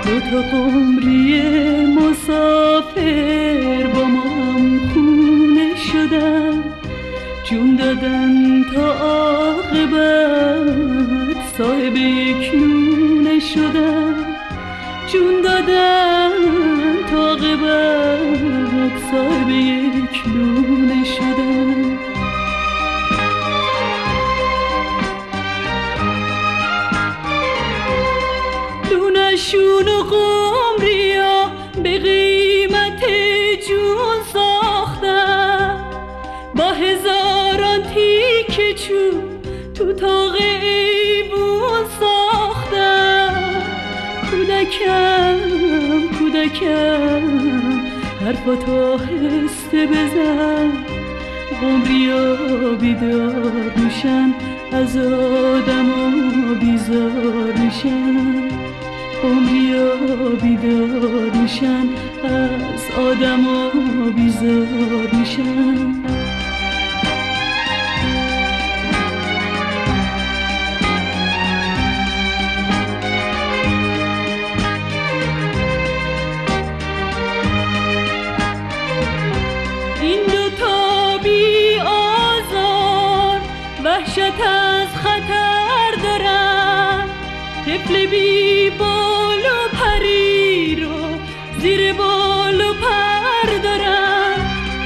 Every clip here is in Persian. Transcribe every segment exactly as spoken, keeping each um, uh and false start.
دو تا قمری مسافر با ما هم خونه شدن، جون دادن تا عاقبت صاحب یک لونه شدن، جون دادن تا عاقبت صاحب یک لونه شدن. لونشون و قمریا به قیمت جون ساختن، با هزاران تیکه چوب تو تاق ایوون ساختن. کودکم کودکم حرفاتو آهسته بزن، قمریا بیدار میشن از آدما بیزار میشن، قمریا بیدار میشن از آدما بیزار میشن. این دوتا بی آزار وحشت از خطر دارن، طفل بی بال و پری رو زیر بال و پر دارن.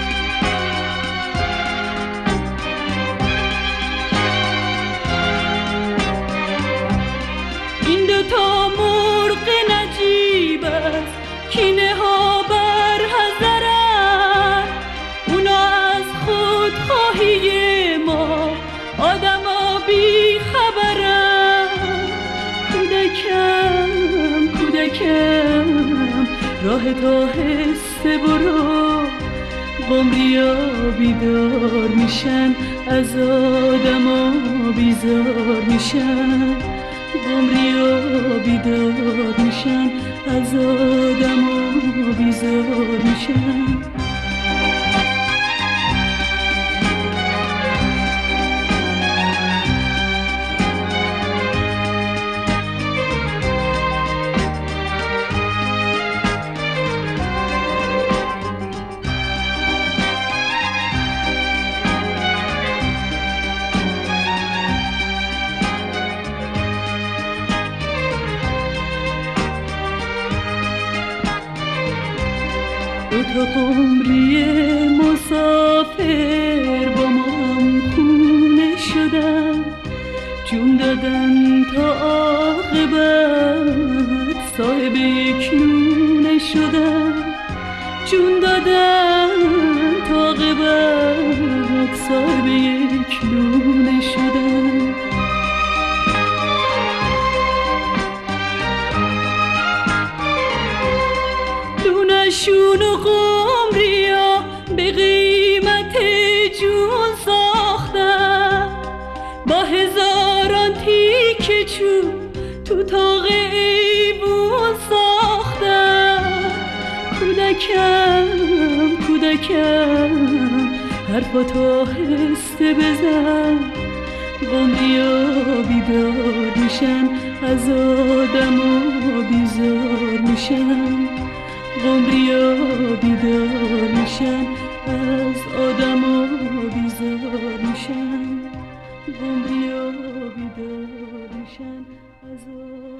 این دوتا مرغ نجیب است کینه ها بر حذرن، اونا از خودخواهی ما آدما بی خبرن. کودکم کودکم راه تا هسته برو، قمریا بیدار میشن از آدما بیزار میشن، قمریا بیدار میشن از آدما بیزار میشن. دو تا قمری مسافر با ما هم خونه شدن، جون دادن تا عاقبت صاحب یک لونه شدن، جون دادن تا عاقبت صاحب یک لونه شدن. لونشون و قمریا به قیمت جون ساختن، با هزاران تیکه چوب تو تاق ایوون ساختن. کودکم کودکم حرفاتو آهسته بزن، قمریا بیدار میشن از آدما بیزار میشن، قمریا بیدار میشن از آدما بیزار میشن، قمریا بیدار میشن از آدما